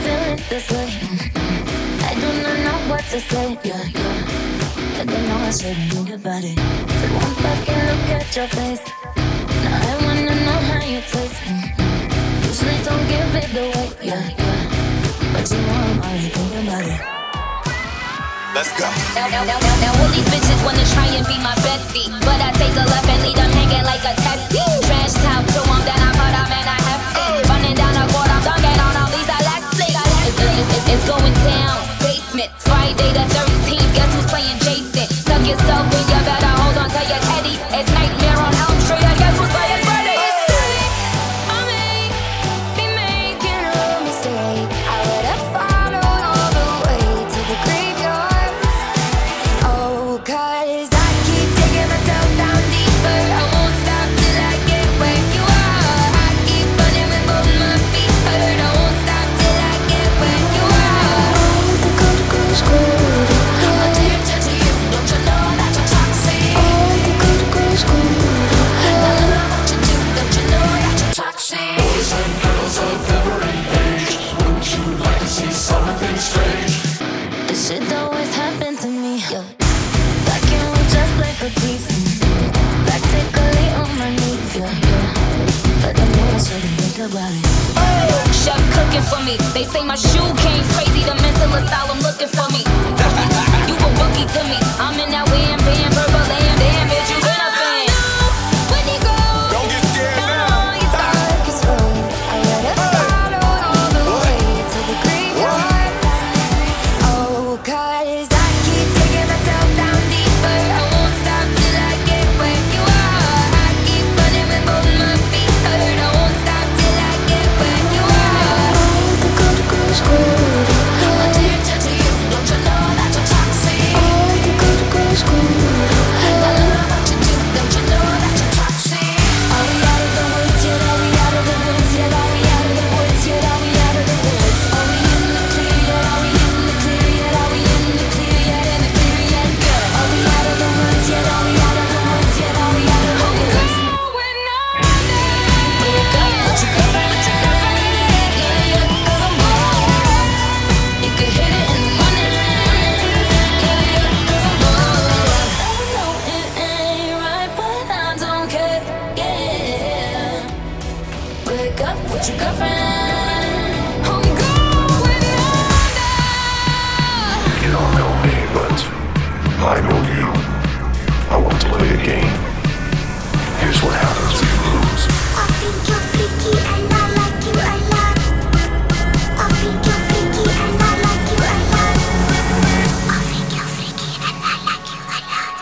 feeling this way. I do not know what to say. Yeah, yeah. I don't know I shouldn't think about it. So one fucking look at your face. Now I wanna know how you taste. Usually don't give it away. Yeah, yeah. But you know I'm already thinking about it. Let's go. Now all these bitches wanna try and be my bestie, but I take a left and leave them hanging like a testy. Trash talk to them, then I put them in a hefty. Running down the court, I'm dunking on all these electric. It's going down. Basement, Friday the 13th. Guess who's playing Jason? Tuck yourself in, you better hold on to your teddy. It's Nightmare on Elm Street. I guess who's playing Freddy? I may be making a mistake. I would have followed all the way to the graveyard. Oh, 'cause I keep taking myself down deeper. I won't stop till I get where you are. I keep running with both my feet hurt. I won't stop till I get where you are. Oh, the good girl's good. My dear to you, don't you know that you're toxic? Oh, the good girl's good. I love what you do, don't you know that you're toxic? Boys and girls of every age, wouldn't you like to see something strange? This shit always happened to me. Yeah. Why can't we just play for keeps? Practically on my knees. Yeah, yeah. But I know I shouldn't think about it. Chef cooking for me. They say my shoe came crazy. The mental asylum looking for me. You a rookie to me. I'm in that wham bam, purple lamb. Damn bitch, you been a fan. When you go Don't get scared down now. all your darkest roads, I would have followed all the way to the graveyard. Oh, 'cause I keep taking myself down deeper. I won't stop till I get where you are. I keep running with both my feet hurt. I won't stop till I get where you are. Oh, the good girl's good. My dear to you, don't you know that you're toxic? Oh, the good girl's good. I love what you do, don't you know that you're toxic? Are we out of the woods yet? Are we out of the woods yet? Are we out of the woods yet? Are we out of the woods? Are we in the clear yet? Are we in the clear yet? Are we in the clear yet? In the clear yet? Good. Are we out of the woods yet? Are we out of the woods yet? Are we out of the woods? Wake up, put your girlfriend, yeah, yeah, 'cause I'm bored. You can hit it in the morning, yeah, yeah, 'cause I'm bored. I know it ain't right, but I don't care, yeah. Wake up with your girlfriend. I'm going under. You don't know me, but I know you. I want to play a game. Here's what happens if you lose. I think you're freaky and I like you a lot. I think you're freaky and I like you a lot. I think you're freaky and I like you a lot.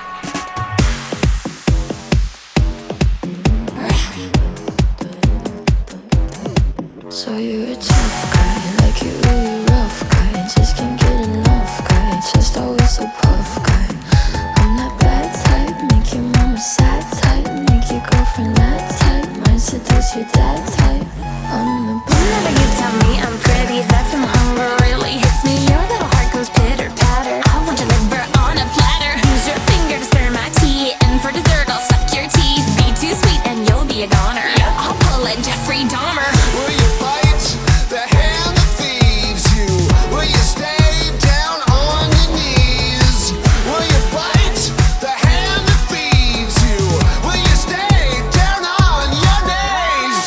So you're a tough guy, like you really rough guy. Just can't get enough guy, just always so puff guy. I'm that bad type, make your mama sad type, make your girlfriend that type, might seduce your dad type. I'm a Whenever you tell me I'm pretty, that's when hunger really hits me. Your little heart goes pitter patter. I want your liver on a platter. Use your finger to stir my tea, and for dessert I'll suck your teeth. Be too sweet and you'll be a goner. I'll pull a Jeffrey Dahmer. Will you bite the hand that feeds you? Will you stay down on your knees? Will you bite the hand that feeds you? Will you stay down on your knees?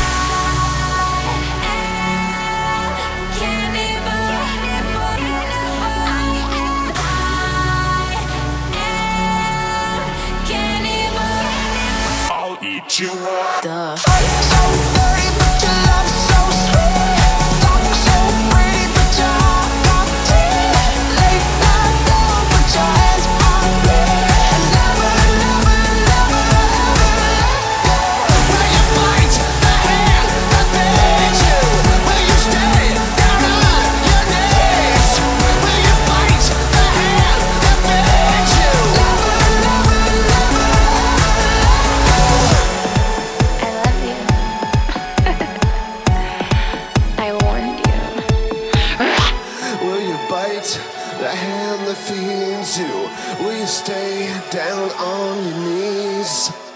I'll eat you up. duh. So dirty, but your love so sweet. Talk so pretty, but your heart got deep. Late night love, put your hands on me. Never, never, never, ever let go. Will you bite the hand that feeds you? Will you stay down on your knees? Will you bite the hand that feeds you? Never, never, never, ever let go. I love you. I warned you. Will you bite the hand that feeds you? Will you stay down on your knees?